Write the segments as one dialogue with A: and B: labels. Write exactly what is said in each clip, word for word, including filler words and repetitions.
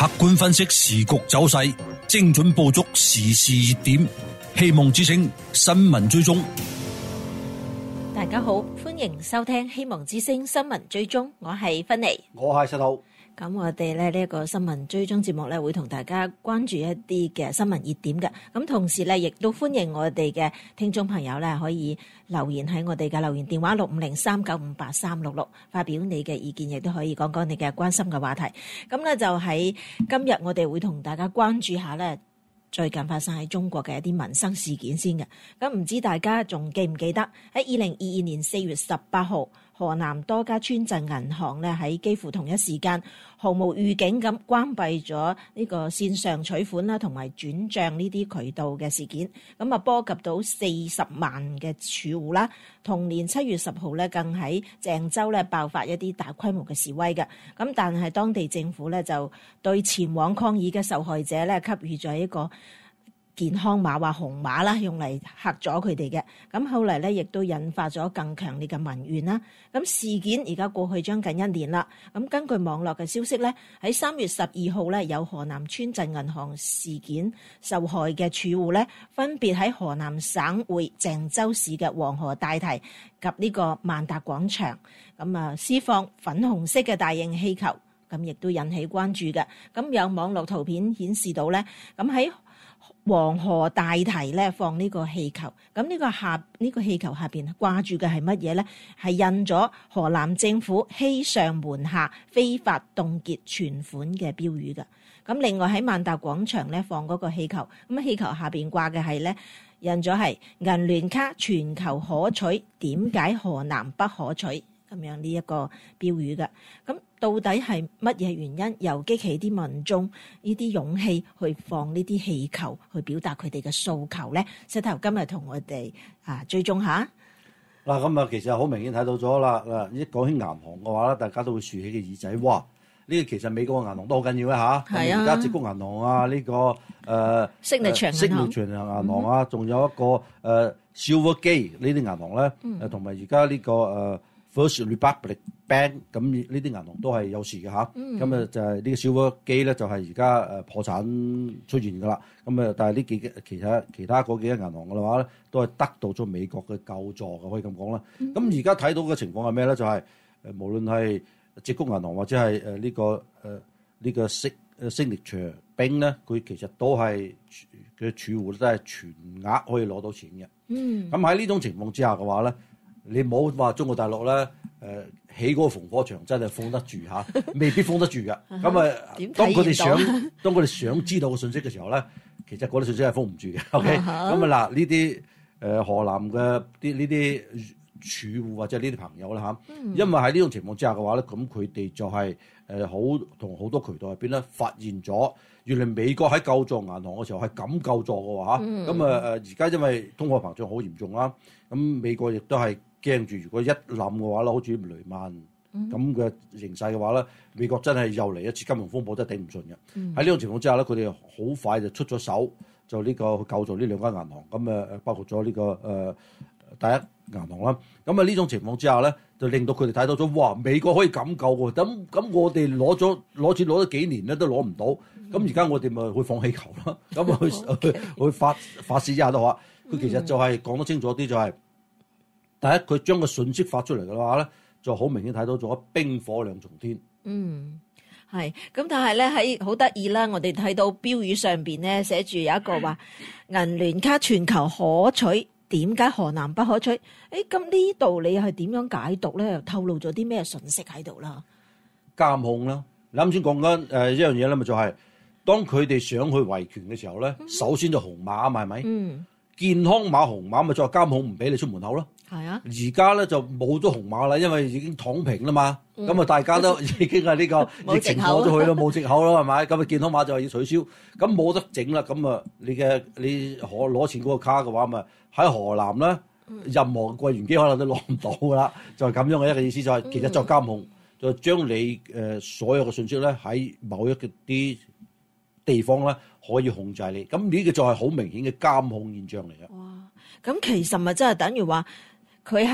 A: 客觀分析時局走勢，精準捕捉時事熱點。希望之聲新聞追蹤。
B: 大家好，歡迎收聽希望之聲新聞追蹤，我係芬妮，
C: 我係石頭。
B: 咁我哋咧呢一個新聞追蹤節目咧，會同大家關注一啲嘅新聞熱點嘅。咁同時咧，亦都歡迎我哋嘅聽眾朋友咧，可以留言喺我哋嘅留言電話六五零三九五八三六六，發表你嘅意見，亦都可以講講你嘅關心嘅話題。咁咧就喺今日，我哋會同大家關注下咧最近發生喺中國嘅一啲民生事件先嘅。咁唔知大家仲記唔記得喺二零二二年四月十八號，河南多家村鎮銀行咧喺幾乎同一時間毫無預警咁關閉咗呢個線上取款啦同埋轉賬呢啲渠道嘅事件，咁啊波及到四十萬嘅儲戶啦。同年七月十號咧，更喺鄭州咧爆發一啲大規模嘅示威嘅，咁但係當地政府咧就對前往抗議嘅受害者咧給予咗一個健康碼或紅碼啦，用嚟嚇咗佢哋嘅。咁後嚟咧，亦都引發咗更強烈嘅民怨啦。咁事件而家過去將近一年啦。咁根據網絡嘅消息咧，喺三月十二號咧，有河南村鎮銀行事件受害嘅儲戶咧，分別喺河南省會鄭州市嘅黃河大堤及呢個萬達廣場，咁啊施放粉紅色嘅大型氣球，咁亦都引起關注嘅。咁有網絡圖片顯示到咧，咁喺黃河大堤咧放呢個氣球，咁呢個下呢、這個氣球下邊掛住嘅係乜嘢咧？係印咗河南政府欺上瞞下、非法凍結存款嘅標語嘅。咁另外喺萬達廣場咧放嗰個氣球，咁氣球下邊掛嘅係咧印咗係銀聯卡全球可取，點解河南不可取？咁樣呢一個標語嘅。咁到底係乜嘢原因又激起啲民眾呢啲勇氣去放呢啲氣球去表達佢哋嘅訴求咧？石頭今日同我哋啊追蹤下
C: 嗱，咁啊其實好明顯睇到咗啦。嗱，一講起銀行嘅話咧，大家都會豎起嘅耳仔。哇！呢個其實美國嘅銀行都好緊要嘅嚇。係啊。而家矽谷銀行啊，呢、這個誒
B: Signature 銀行、
C: Signature 銀行啊，仲、嗯、有一個誒、呃、Silvergate 呢啲銀行咧，誒同埋而家呢個誒。呃First Republic Bank 咁呢啲銀行都係有事嘅嚇，咁、嗯、啊就係呢個小額機咧就係而家誒破產出現㗎啦，咁啊但係呢幾個其他其他嗰幾間銀行嘅話咧，都係得到咗美國嘅救助嘅，可以咁講啦。咁而家睇到嘅情況係咩咧？就係、是、誒無論係矽谷銀行或者係誒呢個誒呢、呢個 Signature Bank 咧，佢其實都係嘅儲戶都係全額可以攞到錢嘅。嗯，咁喺呢種情況之下嘅話咧。你唔好話中國大陸咧，誒、呃、起嗰個防火牆真係封得住嚇，未必封得住嘅。咁啊，當佢哋想當佢哋想知道個信息嘅時候咧，其實嗰啲信息係封唔住嘅。OK，咁啊嗱，呢啲誒河南嘅啲呢啲儲戶或者呢啲朋友啦嚇、嗯，因為喺呢種情況之下嘅話咧，咁佢哋就係誒好同好多渠道入邊咧發現咗，原來美國喺救助銀行嘅時候係咁救助嘅喎嚇。咁啊誒而家因為通貨膨脹好嚴重啦，咁美國亦都係。驚住，如果一冧嘅話咧，好似雷曼咁嘅形勢嘅話咧、嗯，美國真係又嚟一次金融風暴，真係頂唔順嘅。喺、嗯、呢種情況之下咧，佢哋好快就出咗手，就呢個去救助呢兩間銀行。咁誒包括咗呢、這個誒、呃、第一銀行啦。咁啊呢種情況之下咧，就令到佢哋睇到咗，哇！美國可以咁救喎。咁咁我哋攞咗攞錢攞咗幾年咧，都攞唔到。咁而家我哋咪會放氣球啦。咁啊去去去發發泄一下都好。佢其實就係講得清楚啲，就係、是。第一，佢將個信息發出嚟嘅話咧，就好明顯睇到咗冰火兩重天。嗯，
B: 係。咁但係咧喺好得意啦，我哋睇到標語上邊咧寫住有一個話銀聯卡全球可取，點解河南不可取？誒，咁呢度你係點樣解讀咧？又透露咗啲咩信息喺度啦？
C: 監控啦，你啱先講緊誒一樣嘢咧，咪就係、是、當佢哋想去維權嘅時候咧、嗯，首先就紅碼啊嘛，係咪？嗯。健康碼紅碼咪就係監控唔俾你出門口咯。係啊，而家咧就冇咗紅碼啦，因為已經躺平啦嘛。咁、嗯、啊，大家都已經係呢個疫情過咗去咯，冇藉口啦，係咪？咁啊，健康碼就係要取消，咁冇得整啦。咁啊，你嘅你可攞錢嗰個卡嘅話，咪喺河南咧、嗯，任何櫃員機可能都攞唔到噶啦。就係、是、咁樣嘅一個意思，就係、是、其實就監控，嗯、就將你誒、呃、所有嘅信息咧喺某一啲地方咧可以控制你。咁呢個就係好明顯嘅監控現象嚟嘅。哇！
B: 咁其實咪真係等於話佢係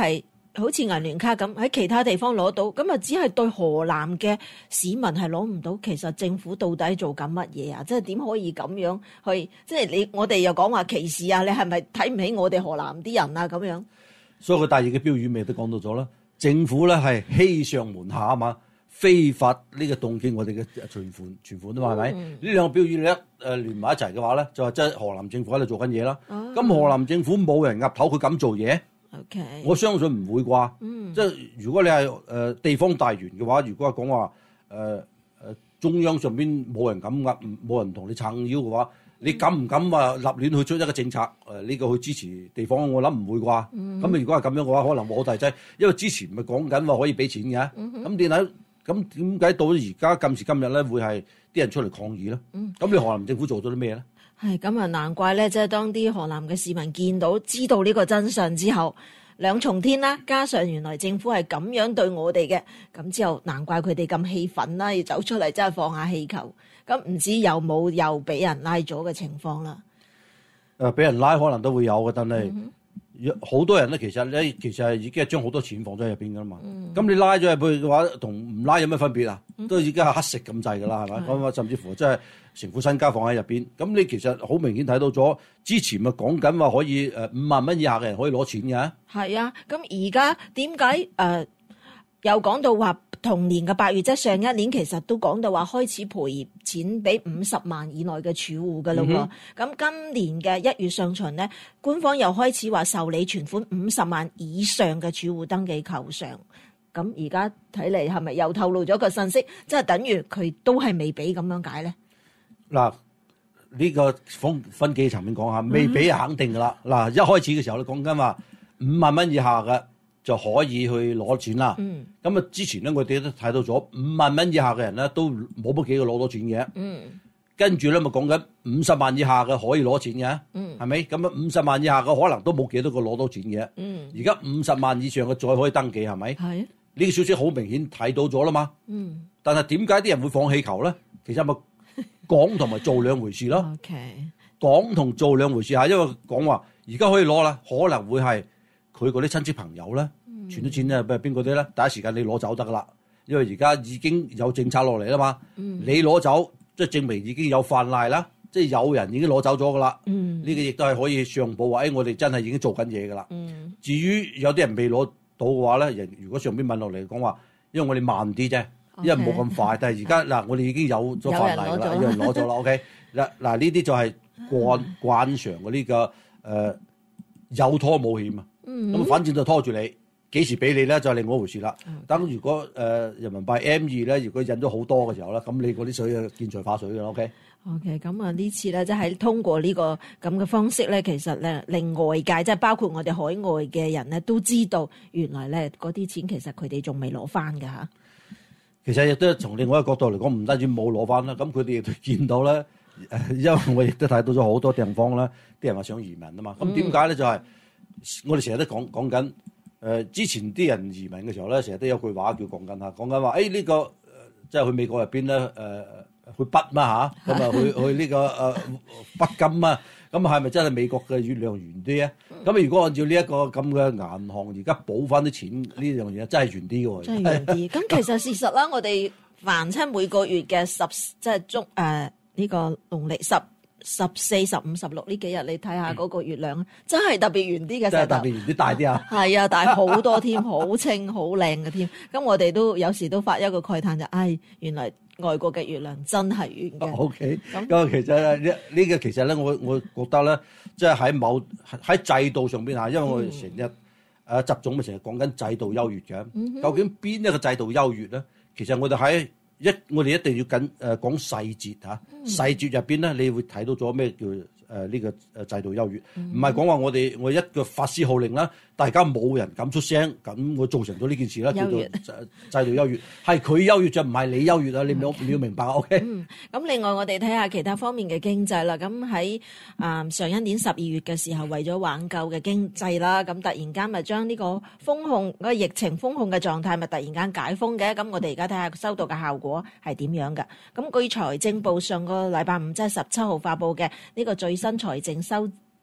B: 好似銀聯卡咁喺其他地方攞到，咁啊只係對河南嘅市民係攞唔到。其實政府到底做緊乜嘢啊？即係點可以咁樣去？即係你我哋又講話歧視啊？你係咪睇唔起我哋河南啲人啊？咁樣，所
C: 以佢大二嘅標語咪都講到咗啦。政府咧係欺上瞞下啊嘛，非法呢個凍結我哋嘅存款存款啊嘛，係咪？呢兩個標語你一誒連埋一齊嘅話咧，就係即係河南政府喺度做緊嘢啦。咁、哦、河南政府冇人岌頭，佢敢做嘢？Okay. 我相信唔會啩，嗯、即係如果你係誒、呃、地方大員嘅話，如果係講話誒誒中央上邊冇人敢壓，冇人同你撐腰嘅話，你敢唔敢話立亂去出一個政策誒呢、呃這個去支持地方？我諗唔會啩。咁、嗯、如果係咁樣嘅話，可能冇大劑，因為之前咪講緊話可以俾錢嘅，咁點解咁點解到而家今時今日咧會係啲人出嚟抗議咧？咁、嗯、你河南政府做咗啲咩咧？
B: 係咁啊，難怪咧，即係當啲河南嘅市民見到知道呢個真相之後，兩重天啦，加上原來政府係咁樣對我哋嘅，咁之後難怪佢哋咁氣憤啦，要走出嚟真係放下氣球。咁唔知有冇又俾人拉咗嘅情況啦？
C: 誒、呃，俾人拉可能都會有嘅，但係好、嗯、多人咧，其實咧，其實係已經係將好多錢放咗入邊噶啦嘛。咁、嗯、你拉咗入去嘅話，同唔拉有咩分別啊？嗯、都已經係乞食咁滯噶啦，係咪？咁啊，甚至乎即係成副身家放喺入邊。咁你其實好明顯睇到咗，之前咪講緊話可以誒五萬蚊以下嘅人可以攞錢嘅。
B: 係啊，咁而家點解誒又講到話同年嘅八月，即係上一年，其實都講到話開始賠錢俾五十萬以內嘅儲戶㗎啦喎。咁、嗯、今年嘅一月上旬咧，官方又開始話受理存款五十萬以上嘅儲戶登記求償。咁而家睇嚟係咪又透露咗個信息，即係等於佢都係未俾咁樣解咧？
C: 嗱，呢個分分幾層面講下，未俾肯定㗎啦。嗱、嗯，一開始嘅時候咧講緊話五萬蚊以下嘅就可以去攞錢啦。咁啊、嗯，之前咧我哋都睇到咗五萬蚊以下嘅人咧都冇乜幾個攞到錢嘅。嗯，跟住咧咪講緊五十萬以下嘅可以攞錢嘅。嗯，係咪？咁啊，五十萬以下嘅可能都冇幾多個攞到錢嘅。嗯，而家五十萬以上嘅再可以登記係咪？係。呢個消息好明顯睇到咗啦嘛。嗯。但係點解啲人會放氣球咧？其實咪講同埋做兩回事咯。OK。講同做兩回事嚇，因為講話而家可以攞啦，可能會係佢嗰啲親戚朋友咧，存咗錢咧，邊邊嗰啲咧，第一時間你攞走得噶啦。因為而家已經有政策落嚟啦嘛。嗯。你攞走，即係證明已經有泛濫啦，即係有人已經攞走咗噶啦。嗯。呢個亦都係可以上報話，誒，我哋真係已經做緊嘢噶啦。嗯。至於有啲人未攞到嘅話咧，人如果上邊問落嚟講話，因為我哋慢啲啫，因為冇咁快。但係而家嗱，我哋已經有咗法例啦，有人攞咗啦。OK，嗱嗱呢啲就係慣慣常嘅呢個誒有拖冇欠啊。咁反正就拖住你，幾時俾你咧就係另外一回事啦。等如果誒人民幣 M 二咧，如果印咗好多嘅時候咧，咁你嗰啲水啊見財化水嘅啦。OK。
B: OK，咁啊呢次咧，即係通過呢個咁嘅方式咧，其實咧令外界即係包括我哋海外嘅人咧，都知道原來咧嗰啲錢其實佢哋仲未攞翻㗎嚇。
C: 其實亦都從另外一個角度嚟講，唔單止冇攞翻啦，咁佢哋亦都見到咧，誒，因為我亦都睇到咗好多地方啦，啲人話想移民啊嘛。咁點解咧？就係、是、我哋成日都講講緊，誒、呃、之前啲人移民嘅時候咧，成日都有句話叫講緊嚇，講緊話誒呢個、呃、即係去美國入邊咧，誒、呃。去北嘛嚇，咁啊去去呢個誒北金啊，咁係咪真係美國嘅月亮圓啲啊？咁如果按照呢一個咁嘅銀行而家補翻啲錢呢樣嘢，真係圓啲嘅喎。
B: 真係圓啲。咁其實事實啦，我哋凡親每個月嘅十即係中誒呢個農曆十十四、十五、十六呢幾日，你睇下嗰個月亮，真係特別圓啲嘅。
C: 真係特別圓啲，大啲啊！
B: 係啊，大好多添，好清好靚嘅添。咁我哋都有時都發一個慨嘆就，唉，原來外國嘅月亮真係圓嘅。
C: O K，咁其實呢呢個其實咧，我我覺得咧，即係喺某喺制度上邊嚇，因為我哋成日誒習總咪成日講緊制度優越嘅。嗯、究竟邊一個制度優越咧？其實我哋喺一我哋一定要緊誒、呃、講細節嚇，啊嗯、細節入邊咧，你會睇到咗咩叫誒呢、呃這個誒制度優越，唔係講話我哋我一個發施號令啦，大家冇人敢出聲，咁我造成咗呢件事啦，叫做制度優越，係佢優越就唔係你優越啊！你要 Okay. 你要明白 OK。嗯，咁
B: 另外我哋睇下其他方面嘅經濟啦，咁喺啊上一年十二月嘅時候，為咗挽救嘅經濟啦，咁突然間咪將呢個封控個疫情封控嘅狀態咪突然間解封嘅，咁我哋而家睇下收到嘅效果係點樣㗎？咁據財政部上個禮拜五即係十七號發布嘅呢個最新財政收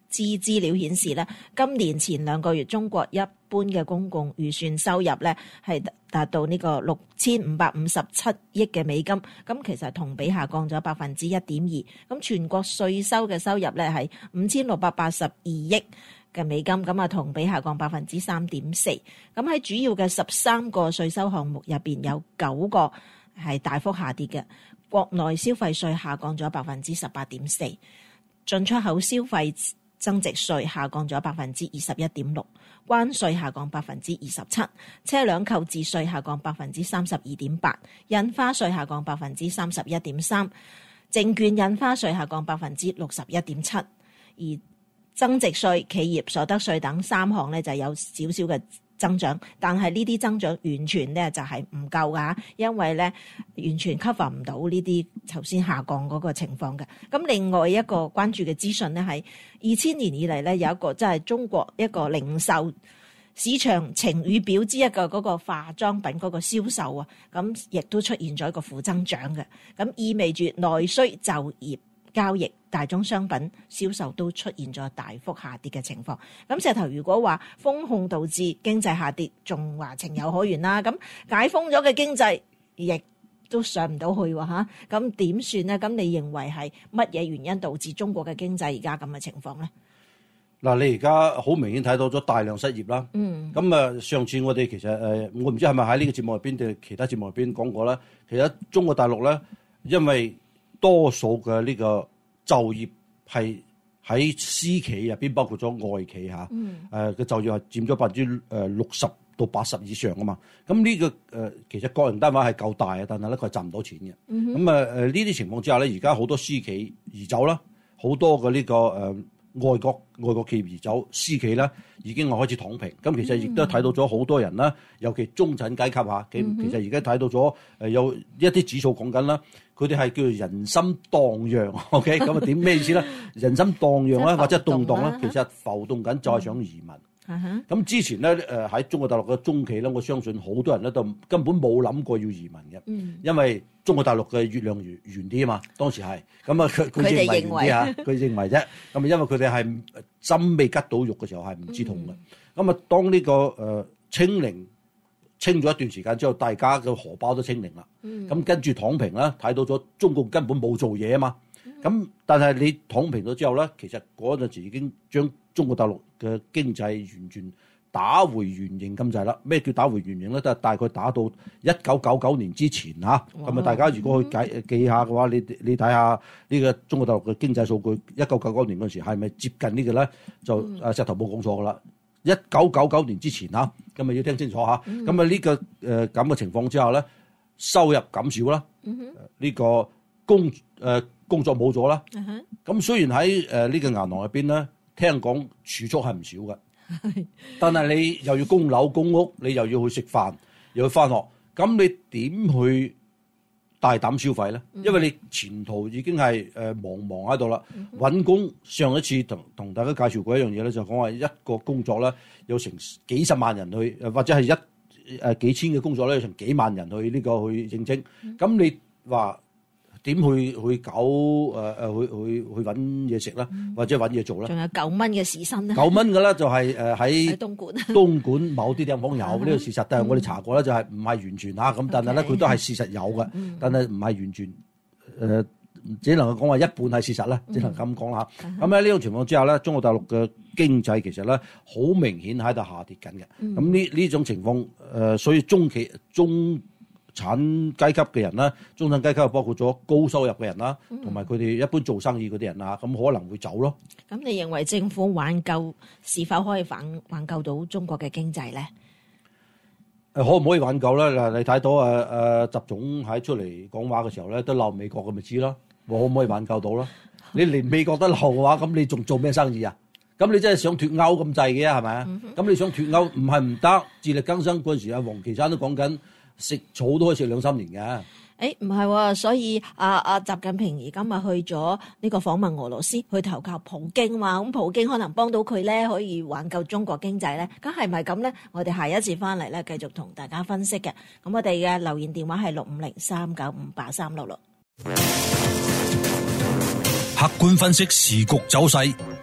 B: 資資料顯示咧，今年前兩個月中國一般嘅公共預算收入咧係達到呢個六千五百五十七億嘅美金，咁其實同比下降咗百分之一點二。咁全國稅收嘅收入咧係五千六百八十二億嘅美金，咁啊同比下降百分之三點四。咁喺主要嘅十三個稅收項目入邊，有九個係大幅下跌嘅。國內消費稅下降咗百分之十八點四，進出口消費增值稅下降咗百分之二十一點六，關稅下降百分之二十七，車輛購置稅下降百分之三十二點八，印花稅下降百分之三十一點三，證券印花稅下降百分之六十一點七，而增值稅、企業所得稅等三項咧就有少少嘅增長，但係呢啲增長完全咧就係唔夠㗎，因為咧完全 cover 唔到呢啲頭先下降嗰個情況嘅。咁另外一個關注嘅資訊咧係二千年以嚟咧有一個即係中國一個零售市場晴雨表之一嘅嗰個化妝品嗰個銷售啊，咁亦都出現咗一個負增長嘅，咁意味住內需就業交易大宗商品銷售都出現咗大幅下跌嘅情況。咁石頭如果話封控導致經濟下跌，仲話情有可原啦。咁解封咗嘅經濟亦都上唔到去喎嚇，咁點算呢？咁你認為係乜嘢原因導致中國嘅經濟而家咁嘅情況咧？
C: 嗱，你而家好明顯睇到咗大量失業啦。
B: 嗯。
C: 咁啊，上次我哋其實誒，我唔知係咪喺呢個節目入邊定其他節目入邊講過啦。其實中國大陸咧，因為多數嘅呢個就業係喺私企入邊，包括咗外企嚇，誒嘅就業係佔咗百分之誒六十到八十以上啊嘛。咁呢個誒其實個人單位係夠大啊，但係咧佢係賺唔到錢嘅。咁啊誒呢啲情況之下咧，而家好多私企移走啦，好多嘅呢個誒外國外國企業移走，私企咧已經係開始躺平。咁其實亦都睇到咗好多人啦，尤其中產階級嚇，其其實而家睇到咗誒有一啲指數講緊啦。佢哋係叫做人心蕩漾 ，OK？ 咁啊點咩意思咧？人心蕩漾咧，或者動盪咧，其實浮動緊，再想移民。咁、嗯、之前咧誒喺中國大陸嘅中企咧，我相信好多人咧都根本冇諗過要移民嘅、嗯，因為中國大陸嘅月亮圓圓啲啊嘛，當時係咁啊，佢佢認為圓啲嚇，佢認為啫。咁啊，因為佢哋係針未吉到肉嘅時候係唔知痛嘅。咁、嗯、啊，當呢、這個誒、呃、清零。清咗一段時間之後，大家嘅荷包都清零啦。咁、嗯、跟住躺平啦，睇到咗中國根本冇做嘢啊嘛。咁、嗯、但係你躺平咗之後咧，其實嗰陣時已經將中國大陸嘅經濟完全打回原形咁滯啦。咩叫打回原形咧？都係大概打到一九九九年之前嚇。咁啊，大家如果去解記下嘅話，你你睇下呢個中國大陸嘅經濟數據，一九九九年嗰陣時係咪接近呢個咧？就啊石頭冇講錯噶啦。一九九九年之前嚇，咁咪要聽清楚嚇。咁啊呢個誒咁嘅情況之下咧，收入減少啦，呢、嗯這個工誒、呃、工作冇咗啦。咁、嗯、雖然喺誒呢個銀行入邊咧，聽講儲蓄係唔少嘅，但係你又要供樓供屋，你又要去食飯，又要翻學，咁你點去大膽消費咧？因為你前途已經係誒茫茫喺度啦。揾工上一次同同大家介紹過一樣嘢咧，就講話一個工作咧有成幾十萬人去，或者係一誒幾千嘅工作咧有成幾萬人去呢個去應徵。咁你話點去去搞誒誒去去去揾嘢食啦，或者揾嘢做啦？仲有九蚊嘅時薪咧？九蚊嘅啦，就係誒喺東莞東莞某啲地方有呢個事實，但係我哋查過咧，就係唔係完全嚇咁，但係咧佢都係事實有嘅，但係唔係完全誒，只能夠講話一半係事實啦，只能咁講啦。咁喺呢種情況之下咧，中國大陸嘅經濟其實咧好明顯喺度下跌緊嘅。咁呢呢種情況誒，所以中企中產階級嘅人啦，中產階級包括咗高收入嘅人啦，同埋佢哋一般做生意嗰啲人啊，咁可能會走咯。咁你認為政府挽救是否可以挽挽救到中國嘅經濟咧？誒，可唔可以挽救咧？嗱，你睇到誒誒習總喺出嚟講話嘅時候咧，都鬧美國，咁咪知咯。我可唔可以挽救到咯？你連美國都鬧嘅話，咁你仲做咩生意啊？咁你真係想脫歐咁滯嘅係咪啊？咁、嗯、你想脫歐唔係唔得，自力更生嗰陣時，阿黃岐山都講緊。食草都可以食兩三年嘅。誒唔係喎，所以阿阿、啊、習近平而家咪去咗呢個訪問俄羅斯，去投靠普京啊嘛。咁普京可能幫到佢咧，可以挽救中國經濟咧。咁係咪咁咧？我哋下一次翻嚟咧，繼續同大家分析嘅。咁我哋嘅留言電話係六五零三九五八三六六。客觀分析時局走勢，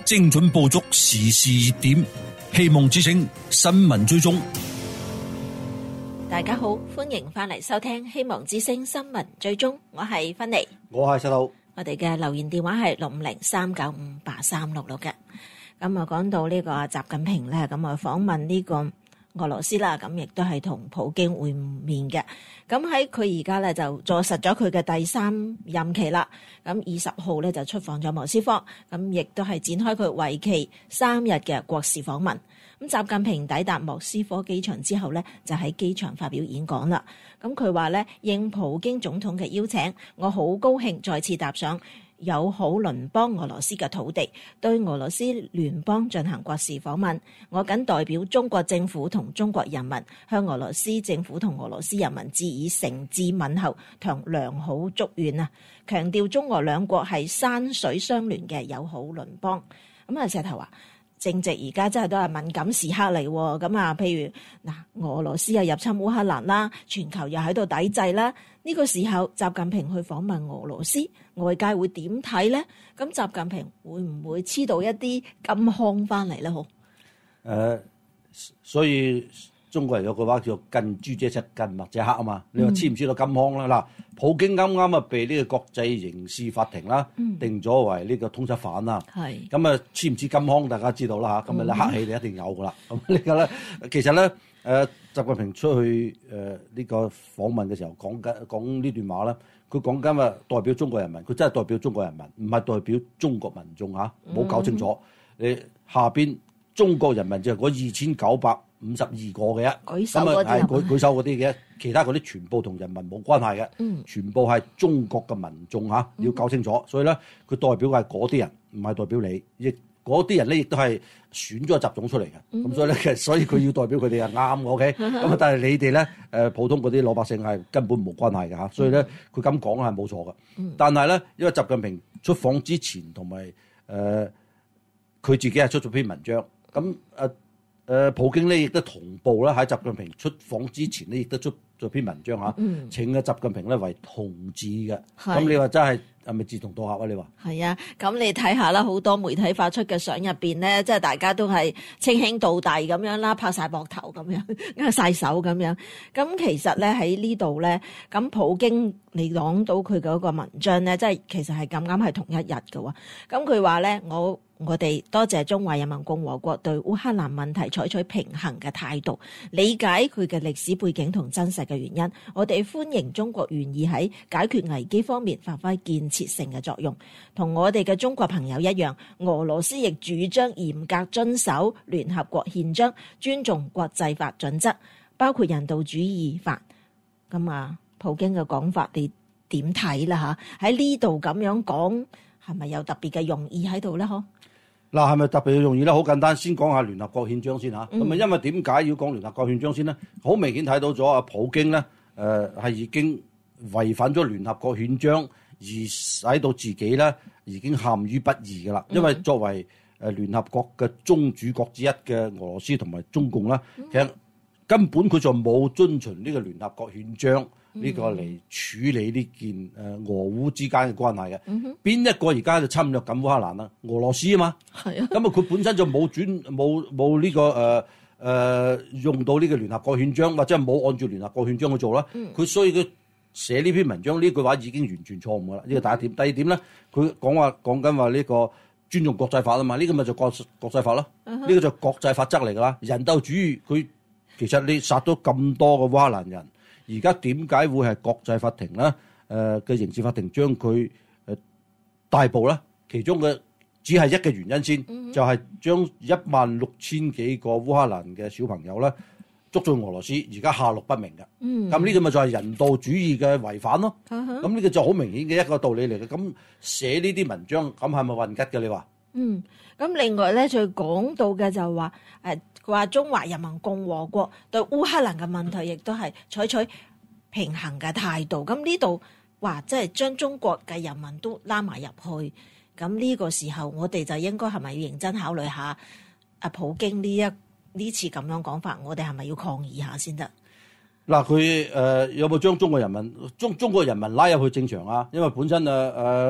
A: 精準捕捉時事熱點，希望之聲新聞追蹤。
B: 大家好，歡迎翻嚟收聽希望之聲新聞追蹤，我係芬妮，
C: 我係細佬。
B: 我哋嘅留言電話係六五零三九五八三六六嘅。咁啊，講到呢個習近平咧，咁啊訪問呢個俄羅斯啦，咁亦都係同普京會面嘅。咁喺佢而家咧就坐實咗佢嘅第三任期啦。咁二十號咧就出訪咗莫斯科，咁亦都係展開佢為期三日嘅國事訪問。咁習近平抵達莫斯科機場之後咧，就喺機場發表演講啦。咁佢話咧，應普京總統嘅邀請，我好高興再次踏上友好鄰邦俄羅斯嘅土地，對俄羅斯聯邦進行國事訪問。我謹代表中國政府同中國人民，向俄羅斯政府同俄羅斯人民致以誠摯問候同良好祝願啊！強調中俄兩國係山水相連嘅友好鄰邦。咁啊，石頭話，正值而家真係都係敏感時刻嚟喎，咁啊，譬如嗱，俄羅斯又入侵烏克蘭啦，全球又喺度抵制啦，呢個時候習近平去訪問俄羅斯，外界會點睇咧？咁習近平會唔會黐到一啲金腔翻嚟咧？好，
C: 誒，所以中國人有句話叫近朱者赤，近墨者黑啊嘛。你話黐唔黐到金腔咧？嗱、嗯，普京啱啱啊被呢個國際刑事法庭啦、嗯、定咗為呢個通緝犯啦。係咁啊，黐唔黐金腔大家知道啦嚇。咁啊，你客氣你一定有噶啦。咁、嗯、呢個咧，其實咧誒，習近平出去誒呢、呃這個訪問嘅時候講緊講呢段話咧，佢講緊話代表中國人民，佢真係代表中國人民，唔係代表中國民眾嚇，冇搞清楚。嗯、你下邊中國人民就係嗰二千九百五十二個嘅啫，
B: 舉手嗰啲係
C: 舉舉手嗰啲嘅，其他嗰啲全部同人民冇關係嘅、嗯，全部係中國嘅民眾嚇，要搞清楚。嗯、所以咧，佢代表嘅係嗰啲人，唔係代表你。亦嗰啲人咧，亦都係選咗習總出嚟嘅。咁、嗯、所以咧，其實所以佢要代表佢哋係啱嘅。OK，咁但係你哋咧，誒普通嗰啲老百姓係根本冇關係嘅嚇。所以咧，佢咁講係冇錯嘅。但係咧，因為習近平出訪之前同埋誒佢自己係出咗篇文章，咁誒。呃誒、呃、普京咧亦都同步啦，喺習近平出訪之前咧，亦都出咗篇文章嚇、嗯，請嘅習近平咧為同志嘅。咁你話真係係咪志同道合啊？你話
B: 係啊，咁你睇下啦，好多媒體發出嘅相入邊咧，即係大家都係稱兄道弟咁樣啦，拍晒膊頭咁樣，握晒手咁樣。咁其實咧喺呢度咧，咁普京你講到佢嗰個文章咧，即係其實係咁啱係同一日嘅喎。咁佢話咧，我。我哋多謝中華人民共和國對烏克蘭問題採取平衡嘅態度，理解佢嘅歷史背景同真實嘅原因。我哋歡迎中國願意喺解決危機方面發揮建設性嘅作用。同我哋嘅中國朋友一樣，俄羅斯亦主張嚴格遵守聯合國憲章，尊重國際法準則，包括人道主義法。咁啊，普京嘅講法你點睇啦？嚇，喺呢度咁樣講，係咪有特別嘅用意喺度咧？嗬？
C: 嗱，係咪特別嘅用意咧？好簡單，先講下聯合國憲章先嚇。咁、嗯、啊，因為點解要講聯合國憲章先咧？好明顯睇到咗啊，普京咧，誒、呃、係已經違反咗聯合國憲章，而使到自己咧已經陷於不義㗎啦。因為作為誒聯合國嘅宗主國之一嘅俄羅斯同埋中共咧、嗯，其實根本佢就冇遵循呢個聯合國憲章。呢、這個嚟處理呢件誒俄烏之間嘅關係嘅，邊、嗯、一個而家就侵略緊烏克蘭啦？俄羅斯啊嘛，係啊，咁啊佢本身就冇轉冇冇呢個誒誒、呃、用到呢個聯合國憲章，或者係冇按照聯合國憲章去做啦。佢、嗯、所以佢寫呢篇文章呢句話已經完全錯誤噶啦。呢、這個第一點，第二點咧，佢講話講緊話呢個尊重國際法啊嘛，呢、這個咪就國國際法咯。呢、嗯這個就國際法則嚟噶啦。人道主義佢其實你殺咗咁多個烏克蘭人。而家點解會係國際法庭咧？誒、呃、嘅刑事法庭將佢誒逮捕咧？其中嘅只係一個原因先，嗯、就係、是、將一萬六千幾個烏克蘭嘅小朋友咧捉咗俄羅斯，而家下落不明嘅。咁、嗯、呢個咪就係人道主義嘅違反咯。咁、嗯、呢個就好明顯嘅一個道理嚟嘅。咁寫呢啲文章，咁係咪混吉嘅？你話？嗯，咁另外咧，就講到嘅就話誒。佢話中華人民共和國對烏克蘭嘅問題亦都係採取平衡嘅態度。咁呢度話即係將中國嘅人民都拉埋入去。咁呢個時候，我哋就應該係咪要認真考慮下阿普京呢一呢次咁樣講法？我哋係咪要抗議下先得？嗱，佢誒有冇將中國人民中中國人民拉入去正常啊？因為本身誒誒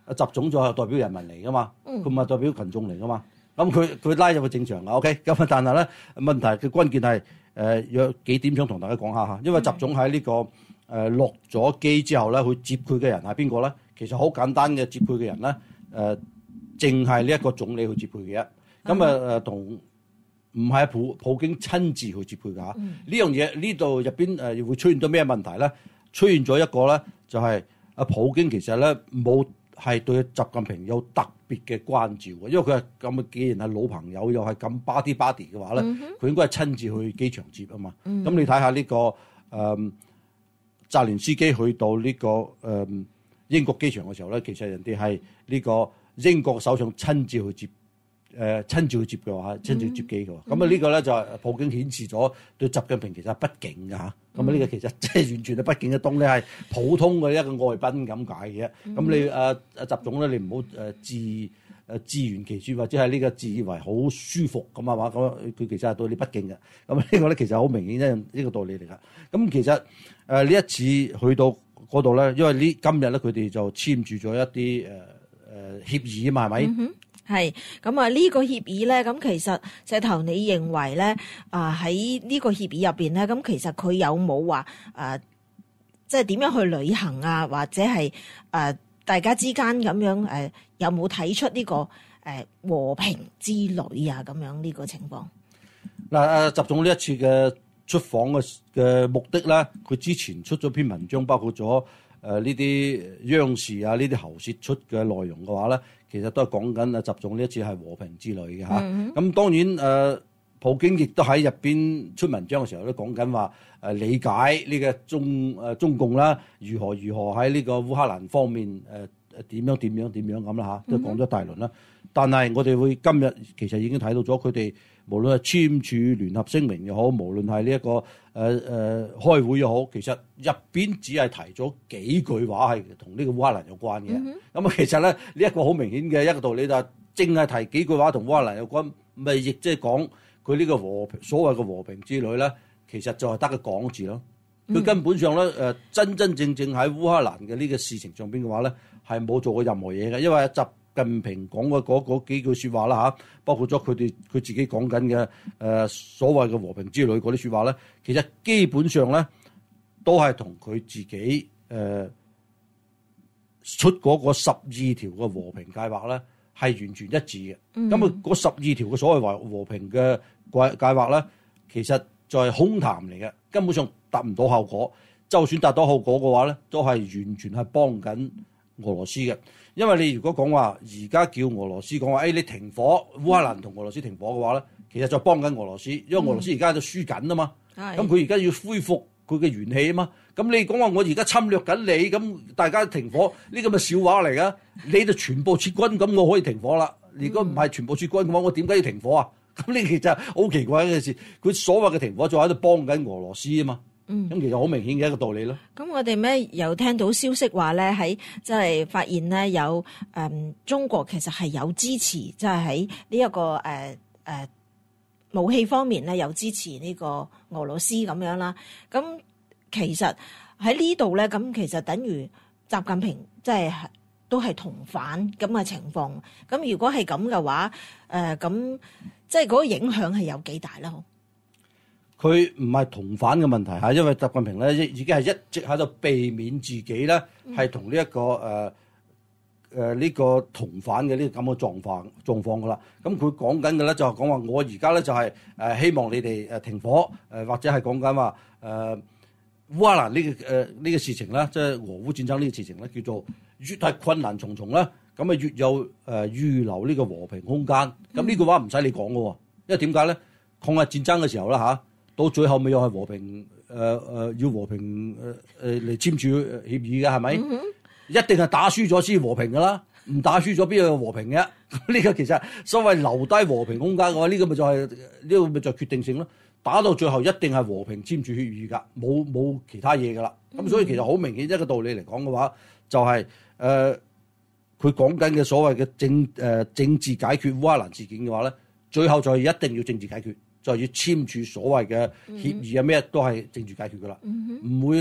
C: 習總就係代表人民嚟噶嘛，佢唔係代表群眾嚟噶嘛。咁佢佢拉入去正常嘅 ，OK。咁但係咧問題嘅關鍵係誒有幾點想同大家講下嚇，因為習總喺呢、這個誒、呃、落咗機之後咧，佢接佢嘅人係邊個咧？其實好簡單嘅接佢嘅人咧，誒淨係呢一個總理去接佢嘅啫。咁啊誒同唔係普普京親自去接佢㗎嚇。呢、嗯、樣嘢呢度入邊誒會出現咗咩問題咧？出現咗一個咧，就係、是、阿普京其實咧冇係對習近平有特別嘅關照嘅，因為佢係咁，既然係老朋友，又係咁 buddy buddy 嘅話咧，佢、嗯、應該係親自去機場接啊嘛。咁、嗯、你睇下呢個誒澤連斯基去到呢、這個誒、呃、英國機場嘅時候咧，其實人哋係呢個英國首相親自去接。誒、呃、親自去接嘅話，親自去接機嘅喎，咁啊呢個咧就係普京顯示咗對習近平其實係不敬嘅嚇，咁啊呢個其實即係完全係不敬嘅，當你係普通嘅一個外賓咁解嘅啫。咁、嗯、你誒誒習總咧，你唔好誒自誒自圓其説，或者係呢個自以為好舒服咁啊嘛，咁佢其實係對你不敬嘅。咁呢個咧其實好明顯一呢個道理嚟㗎。咁其實誒呢、呃、一次去到嗰度咧，因為呢今日咧佢哋就簽署咗一啲誒誒協議啊嘛，係咪？嗯
B: 係咁啊！呢個協議咧，咁其實石頭，你認為咧啊喺呢個協議入邊咧，咁其實佢有冇話誒，即係點樣去履行啊？或者係誒、呃、大家之間咁樣誒、呃，有冇睇出呢、這個誒、呃、和平之旅啊？咁樣呢個情況
C: 嗱誒，習總呢一次嘅出訪嘅嘅目的咧，佢之前出咗篇文章，包括咗誒呢啲央視啊呢啲喉舌出嘅內容嘅話咧。其實都係講緊啊，習總呢一次係和平之旅嘅嚇。咁、嗯、當然誒、呃，普京亦都喺入邊出文章嘅時候都講緊話誒理解呢個中誒、呃、中共啦，如何如何喺呢個烏克蘭方面誒誒點樣點樣點樣咁啦嚇，都講咗大輪啦。嗯、但係我哋會今日其實已經睇到咗佢哋無論係簽署聯合聲明又好，無論係呢一個誒誒、呃呃、開會又好，其實入邊只係提咗幾句話係同呢個烏克蘭有關嘅。咁啊、嗯，其實咧呢一、這個好明顯嘅一個道理就係、是，淨係提幾句話同烏克蘭有關，咪亦即係講佢呢個和平所謂嘅和平之旅咧，其實就係得個講字咯。佢根本上咧誒、呃、真真正正喺烏克蘭嘅呢個事情上邊嘅話咧，係冇做過任何嘢嘅，因為習近平講嘅嗰嗰幾句説話啦嚇，包括咗佢哋佢自己講緊嘅誒所謂嘅和平之旅嗰啲説話咧，其實基本上咧都係同佢自己誒、呃、出嗰個十二條嘅和平計劃咧係完全一致嘅。咁啊嗰十二條嘅所謂和和平嘅計計劃咧，其實就係空談嚟嘅，根本上達唔到效果。就算達到效果嘅話咧，都係完全係幫緊俄羅斯嘅。因為你如果講話而家叫俄羅斯講話，誒、哎、你停火，烏克蘭同俄羅斯停火嘅話咧，其實就幫緊俄羅斯，因為俄羅斯而家喺度輸緊啊嘛。咁佢而家要恢復佢嘅元氣啊嘛。咁你講話我而家侵略緊你，咁大家停火，呢個咪笑話嚟噶？你就全部撤軍，咁我可以停火啦。如果唔係全部撤軍嘅話，我點解要停火啊？咁呢其實好奇怪嘅事。佢所謂嘅停火就喺度幫緊俄羅斯啊嘛。嗯，咁其實好明顯嘅一個道理咯。咁
B: 我哋咩又聽到消息話咧，喺即係發現咧有誒、嗯、中國其實係有支持，即係喺呢一個誒誒、呃呃、武器方面咧有支持呢個俄羅斯咁樣啦。咁其實喺呢度咧，咁其實等於習近平即係都係同反咁嘅情況。咁如果係咁嘅話，誒咁即係嗰個影響係有幾大啦？
C: 佢唔係同反嘅問題嚇，因為習近平咧已已經係一直喺度避免自己咧係同呢一個誒誒呢個同反嘅呢個咁嘅狀況狀況噶啦。咁佢講緊嘅咧就係講話，我而家咧就係誒希望你哋誒停火誒，或者係講緊話誒烏克蘭呢個誒呢個事情咧，即係俄烏戰爭呢個事情咧，叫做越係困難重重咧，咁啊越有誒預留呢個和平空間。咁呢句話唔使你講嘅喎，因為點解咧？抗日戰爭嘅時候啦嚇。到最後咪又係和平，誒、呃、誒、呃、要和平誒誒嚟簽署協議嘅係咪？是不是 mm-hmm. 一定係打輸咗先和平㗎啦，唔打輸咗邊有和平嘅？呢個其實所謂留低和平空間嘅話，呢、這個咪就係、是、呢、這個咪就係決定性咯。打到最後一定係和平簽署協議㗎，冇冇其他嘢㗎啦。咁、mm-hmm. 所以其實好明顯一個道理嚟講嘅話，就係誒佢講緊嘅所謂嘅政誒、呃、政治解決烏克蘭事件嘅話咧，最後就係一定要政治解決。就要簽署所謂嘅協議啊，咩都係政治解決噶啦，唔、mm-hmm. 會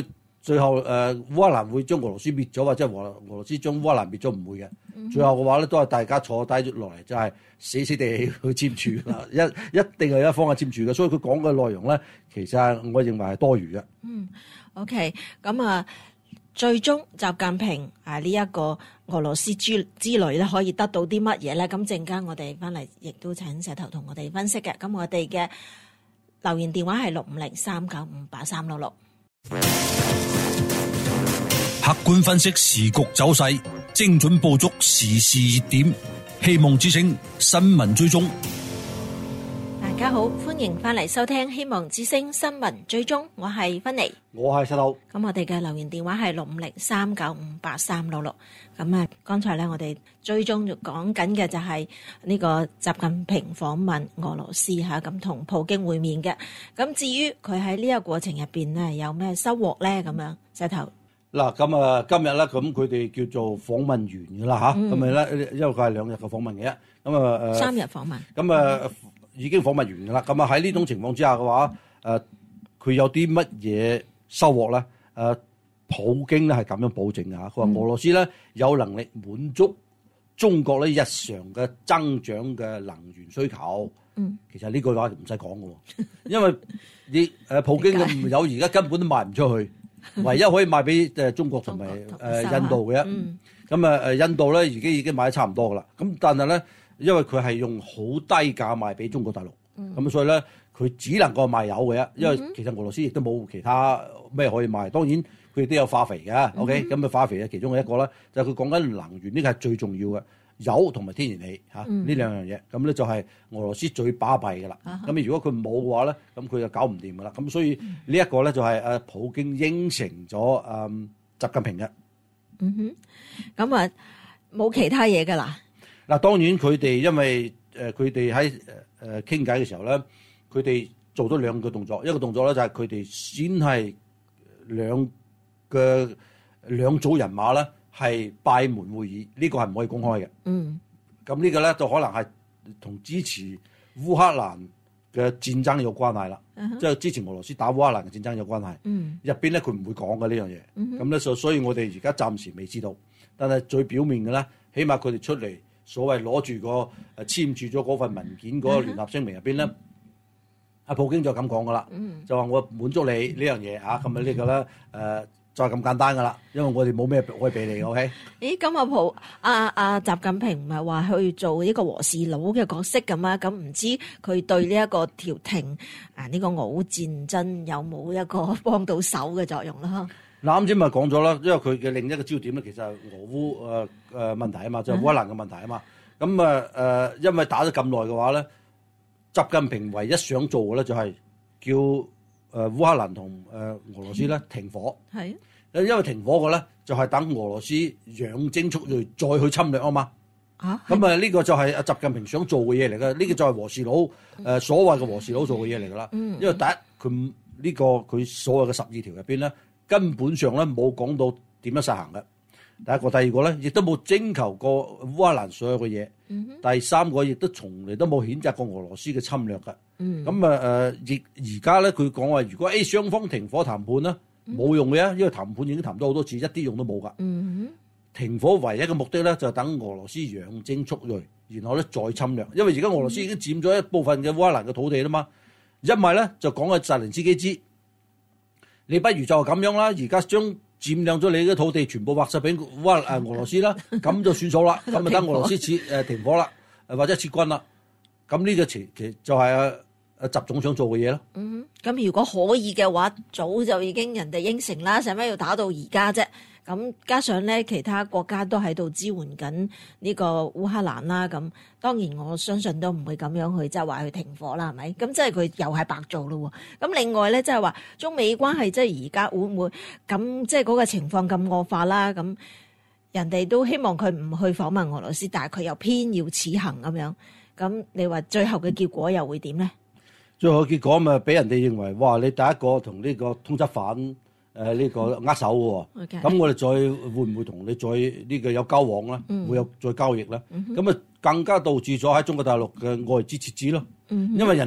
C: 最後誒、呃、烏克蘭會將俄羅斯滅咗，或者俄俄羅斯將烏克蘭滅咗，唔會嘅。嗯、最後嘅話咧，都係大家坐低落嚟，就係、是、死死地去簽署啦。一一定係一方嘅簽署嘅，所以佢講嘅內容咧，其實我認為係多餘嘅。
B: 嗯 ，OK， 咁啊，最終習近平啊呢一個俄羅斯之之旅咧，可以得到啲乜嘢咧？咁陣間我哋翻嚟亦都請石頭同我哋分析嘅。咁我哋嘅留言電話係六五零三九五八三六六。
A: 客觀分析時局走勢，精準捕捉時事熱點，希望之聲新聞追蹤。
B: 大家好，歡迎翻嚟收聽希望之聲新聞追蹤，我係芬妮，
C: 我係石頭。
B: 咁我哋嘅留言電話係六五零三九五八三六六。咁啊，剛才咧我哋追蹤講緊嘅就係呢個習近平訪問俄羅斯吓，咁同普京會面嘅。咁至於佢喺呢個過程入邊咧有咩收穫咧？咁樣石頭。
C: 嗱咁啊，今日咧咁佢哋叫做訪問完㗎啦嚇，咁咪咧因為佢係兩日嘅訪問嘅啫，咁啊誒
B: 三日訪問，
C: 咁啊、嗯、已經訪問完㗎啦。咁啊喺呢種情況之下嘅話，誒、呃、佢有啲乜嘢收穫咧？誒、呃、普京咧係咁樣保證㗎嚇，佢話俄羅斯咧有能力滿足中國咧日常嘅增長嘅能源需求。嗯，其實呢句話就唔使講㗎喎，因為你誒普京嘅唔有而家根本都賣唔出去。唯一可以賣俾誒中國同埋誒印度嘅啫，咁啊誒印度咧而家已經買得差唔多噶啦，咁但係咧因為佢係用好低價賣俾中國大陸，咁、嗯、所以咧佢只能夠賣油嘅啫，因為其實俄羅斯亦都冇其他咩可以賣，當然佢哋都有化肥嘅、嗯、，OK， 咁啊化肥嘅其中嘅一個咧就係佢講緊能源，呢個係最重要嘅。油同埋天然氣嚇呢兩樣嘢，咁咧就係俄羅斯最巴閉嘅啦。咁、啊、如果佢冇嘅話咧，咁佢就搞唔掂嘅啦。咁所以呢一個咧就係誒普京應承咗誒習近平嘅。嗯哼，
B: 咁啊冇其他嘢㗎啦。
C: 嗱，當然佢哋因為誒佢哋喺誒傾偈嘅時候咧，佢哋做咗兩個動作，一個動作咧就係佢哋先係兩個兩組人馬咧。係閉門會議，呢、這個係唔可以公開嘅。嗯，咁呢個咧就可能係同支持烏克蘭嘅戰爭有關係啦。即、uh-huh. 係支持俄羅斯打烏克蘭嘅戰爭有關係。嗯，入邊咧佢唔會講嘅呢樣嘢。咁咧所所以我哋而家暫時未知道，但係最表面嘅咧，起碼佢哋出嚟所謂攞住個誒簽署咗嗰份文件嗰個聯合聲明入邊咧，阿、uh-huh. 普京就咁講噶啦，就話我滿足你呢樣嘢嚇，咁啊呢個咧誒。呃就係咁簡單噶啦，因為我哋冇咩可以俾你 ，OK？
B: 咦，咁阿普阿阿習近平唔係話去做一個和事佬嘅角色咁啊？咁唔知佢對呢一個調停啊呢、呢個俄烏戰爭有冇一個幫到手嘅作用啦？
C: 嗱啱先咪講咗啦，因為佢嘅另一個焦點咧，其實係俄烏誒誒問題啊嘛，就係、是、烏克蘭嘅問題啊嘛。咁啊誒，因為打咗咁耐嘅話咧，習近平唯一想做嘅咧就係叫。誒、呃、烏克蘭同誒、呃、俄羅斯咧停火，係，因為停火嘅咧就係、是、等俄羅斯養精蓄銳再去侵略啊嘛，啊，咁啊呢個就係阿習近平想做嘅嘢嚟㗎，呢、這個就係和事佬誒、呃、所謂嘅和事佬做嘅嘢嚟㗎啦，因為第一佢呢、這個佢所謂嘅十二條入邊咧根本上咧冇講到點樣實行嘅，第一個，第二個咧亦都冇徵求過烏克蘭所有嘅嘢、嗯，第三個亦都從嚟都冇譴責過俄羅斯嘅侵略㗎。咁啊誒，亦而家咧，佢講話，如果 A 雙方停火談判咧，冇用嘅啊，因為談判已經談咗好多次，一啲用都冇噶。嗯，停火唯一嘅目的咧，就係等俄羅斯養精蓄銳，然後咧再侵略。因為而家俄羅斯已經佔咗一部分嘅烏克蘭嘅土地啦嘛。一咪咧就講嘅澤連斯基知，你不如就係咁樣啦，而家將佔領咗你嘅土地全部劃晒俾烏誒俄羅斯啦，咁就算數啦，咁就等俄羅斯撤誒停火啦，誒或者撤軍啦。咁呢個其其就係阿阿習總想做嘅嘢咯。嗯，
B: 咁如果可以嘅話，早就已經人哋應承啦，使乜要打到而家啫？咁加上咧，其他國家都喺度支援緊呢個烏克蘭啦。咁當然我相信都唔會咁樣去即係話去停火啦，係咪？咁即係佢又係白做咯。咁另外咧，即係話中美關係即係而家會唔會咁即係嗰個情況咁惡化啦？咁人哋都希望佢唔去訪問俄羅斯，但係佢又偏要此行咁樣。咁你話最後嘅結果又會點咧？
C: 最後嘅結果咪俾人哋認為，哇！你第一個同呢個通緝犯誒呢、呃這個握手嘅喎，咁、okay. 我哋再會唔會同你再呢個有交往咧、嗯？會有再交易咧？咁、嗯、啊更加導致咗喺中國大陸嘅外資撤資咯。嗯、因為人哋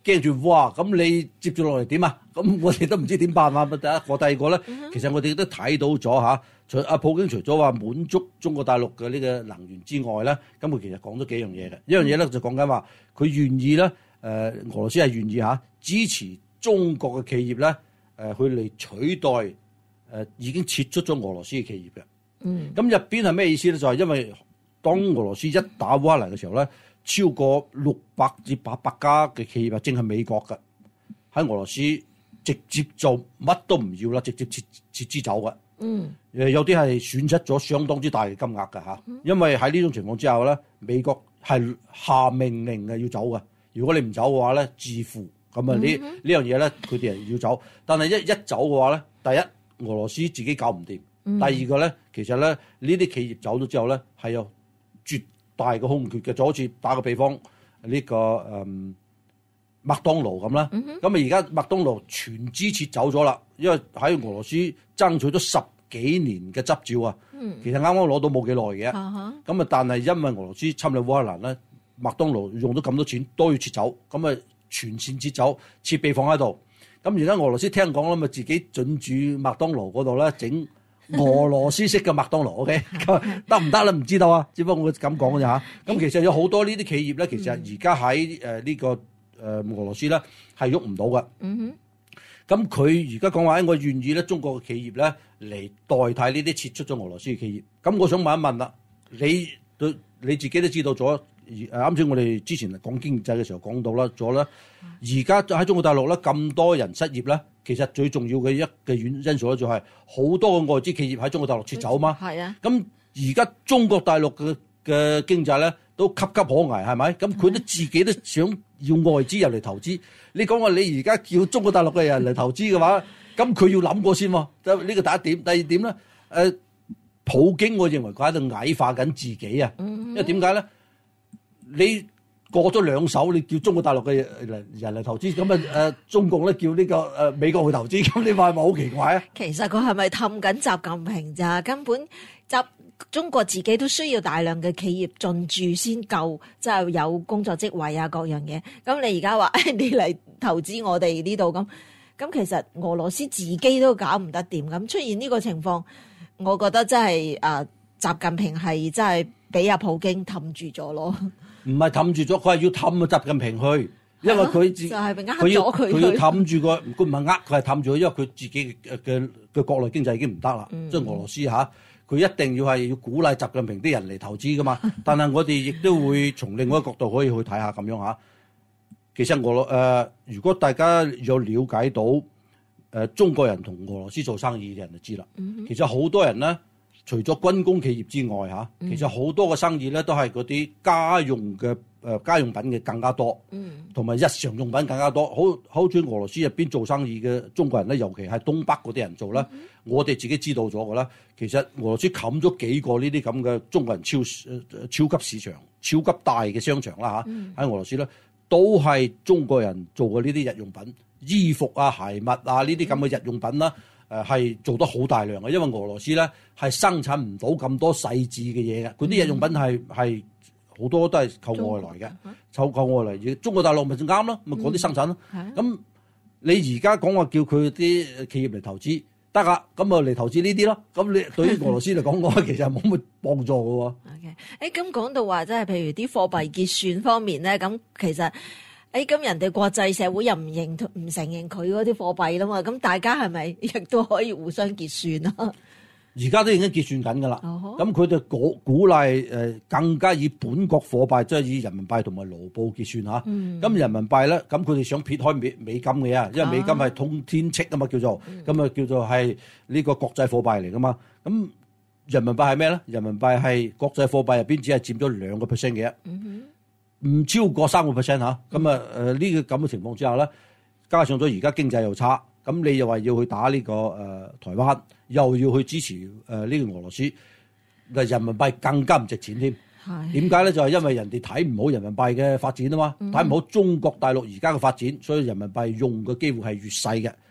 C: 驚住哇！咁你接住落嚟點啊？咁我哋都唔知點辦啊！第一個，第二個咧，其實我哋都睇到咗嚇。除阿普京除咗話滿足中國大陸嘅呢個能源之外咧，咁佢其實講咗幾樣嘢嘅。一樣嘢咧就講緊話，佢願意咧，誒、呃、俄羅斯係願意嚇支持中國嘅企業咧，誒去嚟取代誒、呃、已經撤出咗俄羅斯嘅企業嘅。嗯。咁入邊係咩意思咧？就係、是、因為當俄羅斯一打烏克蘭嘅時候咧。超過六百至八百家嘅企業啊，正係美國嘅喺俄羅斯直接就乜都唔要啦，直接撤撤資走嘅。嗯，誒有啲係損失咗相當之大嘅金額嘅嚇，因為喺呢種情況之下咧，美國係下命令嘅要走嘅。如果你唔走嘅話咧，自負咁啊呢呢樣嘢咧，佢哋係要走。但係一一走嘅話咧，第一俄羅斯自己搞唔掂，嗯、第二個咧其實咧呢啲企業走咗之後咧係有絕大嘅空缺嘅，就好似打個比方呢、這個誒、嗯、麥當勞咁啦。咁啊而家麥當勞全資撤走咗啦，因為喺俄羅斯爭取咗十幾年嘅執照啊。嗯、其實啱啱攞到冇幾耐嘅。咁啊、uh，huh. 但係因為俄羅斯侵略烏克蘭咧，麥當勞用咗咁多錢都要撤走，咁啊全線撤走，設備放喺度。咁而家俄羅斯聽講啦，咪自己準住麥當勞嗰度咧整俄羅斯式嘅麥當勞 ，OK 得唔得咧？唔知道啊，只不過我咁講嘅咋嚇。咁其實有好多呢啲企業咧，其實而家喺誒呢個誒俄羅斯咧係喐唔到嘅。嗯哼。咁佢而家講話，我願意咧中國嘅企業咧嚟代替呢啲撤出咗俄羅斯嘅企業。咁我想問一問啦，你對你自己都知道咗。誒啱先我哋之前講經濟嘅時候講到啦，咗啦。而家喺中國大陸咧咁多人失業咧，其實最重要嘅一嘅原因素咧就係好多嘅外資企業喺中國大陸撤走嘛。係啊。咁而家中國大陸嘅嘅經濟咧都岌岌可危，係咪？咁佢都自己都想要外資入嚟投資。你講話你而家叫中國大陸嘅人嚟投資嘅話，咁佢要諗過先喎。呢個第一點，第二點咧，誒，普京我認為佢喺度矮化緊自己啊。因為點解咧？你過咗兩手，你叫中國大陸嘅人人嚟投資，咁啊誒中共咧叫呢、這個誒、呃、美國去投資，咁你話係咪好奇怪啊？
B: 其實佢係咪氹緊習近平咋？根本習中國自己都需要大量嘅企業進駐先夠，即係有工作職位啊各樣嘢。咁你而家話你嚟投資我哋呢度咁，咁其實俄羅斯自己都搞唔得掂，咁出現呢個情況，我覺得真係誒習近平係真係俾阿普京氹住咗咯。
C: 唔係氹住咗，佢係要氹啊習近平去，因為佢自佢要佢要氹住個，佢唔係呃佢係氹住佢，因為佢自己嘅嘅嘅國內經濟已經唔得啦，即係、嗯、俄羅斯嚇，佢一定要係要鼓勵習近平啲人嚟投資噶嘛。但係我哋亦都會從另外一個角度可以去睇下咁樣嚇。其實俄羅誒、呃，如果大家有了解到誒、呃、中國人同俄羅斯做生意嘅人就知啦。嗯、哼其實好多人咧。除咗軍工企業之外嚇，其實好多嘅生意咧都係嗰啲家用嘅誒、呃、家用品嘅更加多，同埋、嗯、日常用品更加多。好好似俄羅斯入邊做生意嘅中國人咧，尤其係東北嗰啲人做啦，嗯、我哋自己知道咗嘅啦。其實俄羅斯冚咗幾個呢啲咁嘅中國人超誒超級市場、超級大嘅商場啦嚇，喺、嗯、俄羅斯咧都係中國人做嘅呢啲日用品、衣服啊、鞋襪啊呢啲咁嘅日用品啦。誒係、呃、做得好大量嘅，因為俄羅斯咧係生產唔到咁多細緻嘅嘢嘅，佢啲日用品係係好多都係靠外來嘅，靠靠外來嘢。中國大陸咪就啱咯，咪嗰啲生產咯。咁、嗯、你而家講話叫佢啲企業嚟投資得㗎，咁啊嚟投資呢啲咯。咁你對於俄羅斯嚟講，我其實冇乜幫助嘅喎。
B: 誒咁講到話，即係譬如啲貨幣結算方面咧，咁其實。誒，咁人哋國際社會又唔認唔承認佢嗰啲貨幣啦嘛，咁大家係咪亦都可以互相結算啊？
C: 而家都已經結算緊㗎啦。咁佢哋鼓鼓勵誒更加以本國貨幣，即係以人民幣同埋盧布結算嚇。咁、嗯、人民幣咧，咁佢哋想撇開美美金嘅啊，因為美金係通天戚啊嘛，叫做咁啊、嗯、叫做係呢個國際貨幣嚟㗎嘛。咁人民幣係咩咧？人民幣係國際貨幣入邊只係佔咗兩個 percent 嘅。嗯哼唔超過三個 percent 嚇，咁啊誒呢個咁嘅情況之下咧，加上咗而家經濟又差，咁你又話要去打呢、這個誒、呃、台灣，又要去支持誒呢、呃這個俄羅斯，嗱人民幣更加唔值錢添。係點解咧？就係、是、因為人哋睇唔好人民幣嘅發展啊嘛，睇唔、嗯、好中國大陸而家嘅發展，所以人民幣用嘅機會係越細嘅。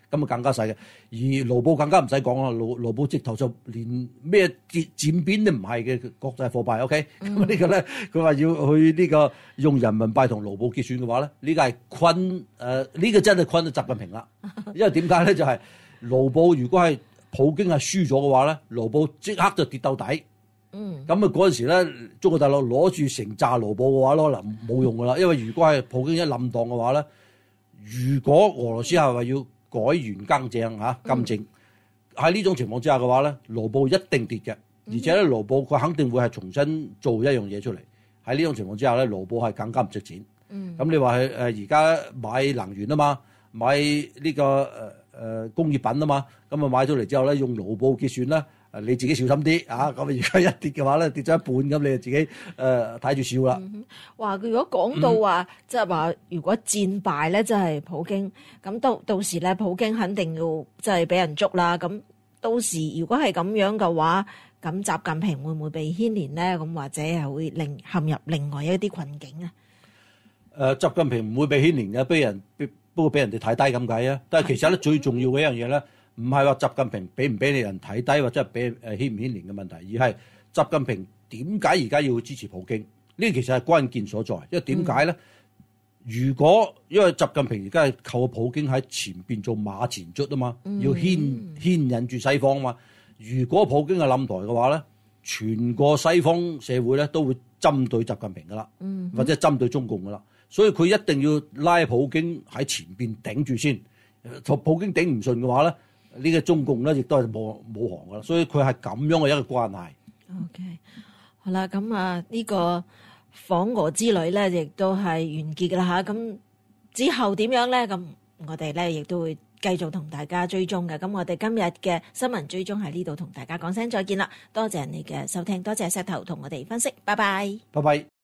C: 咁啊更加細嘅。而盧布更加唔使講啦，盧盧布直頭就連咩漸漸變都唔係嘅國際貨幣。OK，咁、嗯、呢個咧佢話要去呢個用人民幣同盧布結算嘅話咧，呢、這個係困誒，呢、呃這個真係困到習近平啦。因為點解咧？就係、是、盧布如果係普京係輸咗嘅話咧，盧布即刻就跌到底。嗯，咁啊嗰陣時咧，中國大陸攞住成紮盧布嘅話咯，嗱冇用噶啦，因為如果係普京一冧檔嘅話咧，如果俄羅斯係話要改元更正嚇金正，喺呢、嗯、種情況之下嘅話咧，盧布一定跌嘅，而且咧盧布佢肯定會係重新做一樣嘢出嚟。喺呢種情況之下咧，盧布係更加唔值錢。嗯，咁你話係誒而家買能源啊嘛，買呢、這個誒誒、呃、工業品啊嘛，咁啊買咗嚟之後咧，用盧布結算啦。誒你自己小心啲啊！咁而家一跌嘅話咧，跌咗一半咁，你就自己誒睇住笑啦。
B: 話、嗯、如果講到話，即係話如果戰敗咧，就係、是、普京咁到到時咧，普京肯定要即係俾人捉啦。咁到時如果係咁樣嘅話，咁習近平會唔會被牽連咧？咁或者係會令陷入另外一啲困境啊？
C: 誒、呃，習近平唔會被牽連嘅，俾人不過俾人哋睇低咁解啊！但係其實咧，最重要嘅一樣嘢咧。唔係話習近平俾唔俾你人睇低，或者係俾誒牽唔牽連嘅問題，而係習近平點解而家要支持普京？呢個其實係關鍵所在。因為點解咧？如果因為習近平而家係靠普京喺前邊做馬前卒啊嘛，要牽牽引住西方啊嘛。如果普京係冧台嘅話咧，全個西方社會咧都會針對習近平噶啦，或者針對中共噶啦。所以佢一定要拉普京喺前邊頂住先。普京頂唔順嘅話咧，呢、這個中共咧亦都係冇冇行噶啦，所以佢係咁樣嘅一個關係。
B: OK， 好啦，咁啊呢個訪俄之旅咧，亦都係完結噶啦嚇。咁之後點樣咧？咁我哋咧亦都會繼續同大家追蹤嘅。咁我哋今日嘅新聞追蹤喺呢度同大家講聲再見啦。多謝你嘅收聽，多謝石頭同我哋分析，拜拜。
C: 拜拜。